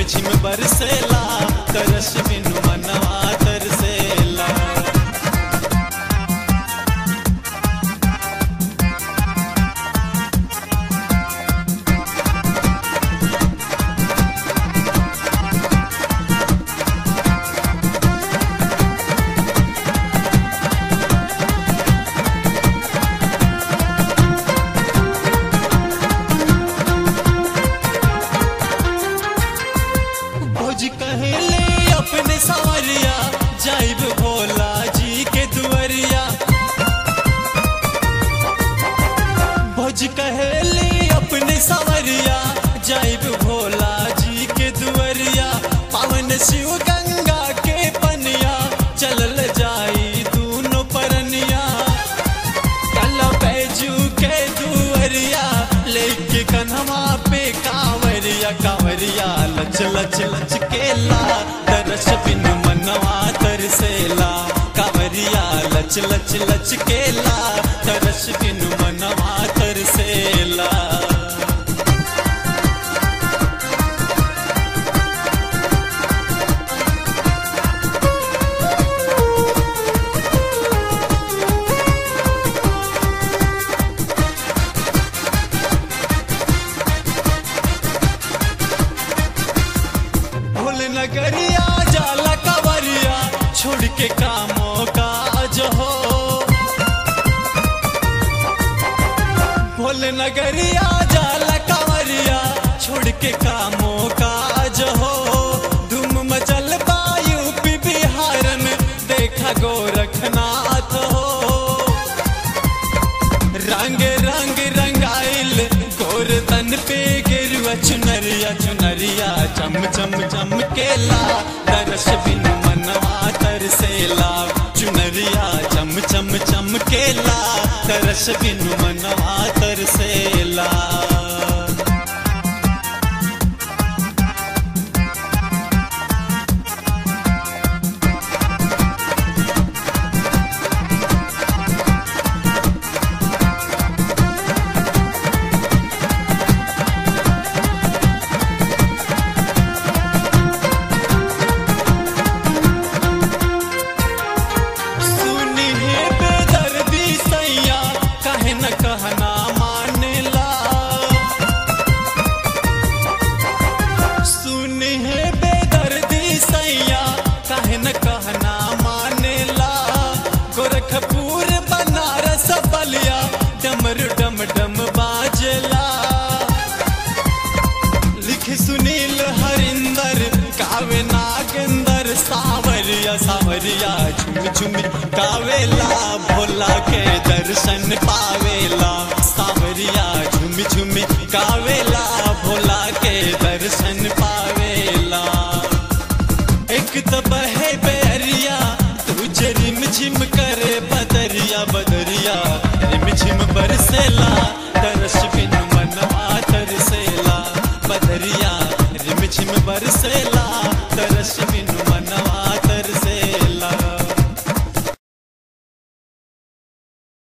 झिम बरसेला तरस बिनु मनवा तरसेला। कहले अपने सावरिया जाइब भोला जी के दुआरिया। भोज कहले अपने सावरिया जाइब भोला जी के दुआरिया। पावन शिव गंगा के पनिया चलल जाई दूनो परनिया। कल बैजू के दुआरिया लेके कन्हवा पे कांवरिया। कांवरिया लच लच लच केला तरस बिनु मनवा तरसेला। कांवरिया लच लच लच केला तरस बिनु मनवा तरसेला। नगरिया जाला कांवरिया छोड़ के कामों काज हो। भोले नगरिया जाला कांवरिया छोड़ के कामों काज हो। धूम मचल बा यूपी बिहार में देखा गोरखनाथ हो। रंग रंग रंगाइल गोर तन पे गिरुआ चुनरिया। चुनरिया चम चम चम केला तरस बिनु मनवा तरसेला। चुनरिया चम चम चम केला तरस बिनु मनवा तरसेला। कहना मानेला सुन है बेदर्दी सैया काहे न कहना मानेला। गोरखपुर बनारस बलिया डमर डम डम बाजेला। लिख सुनील हरिंदर कावे नागेंदर सावरिया। सावरिया झुम झुम गावेला भोला के दर्शन पावेला। सावरिया झुम झुम गावेला भोला के दर्शन पावेला। एक तब है बैरिया तुझे रिम झिम करे बदरिया। बदरिया रिम झिम बरसेला तरस बिनु मनवा तरसेला। बदरिया रिम झिम बरसेला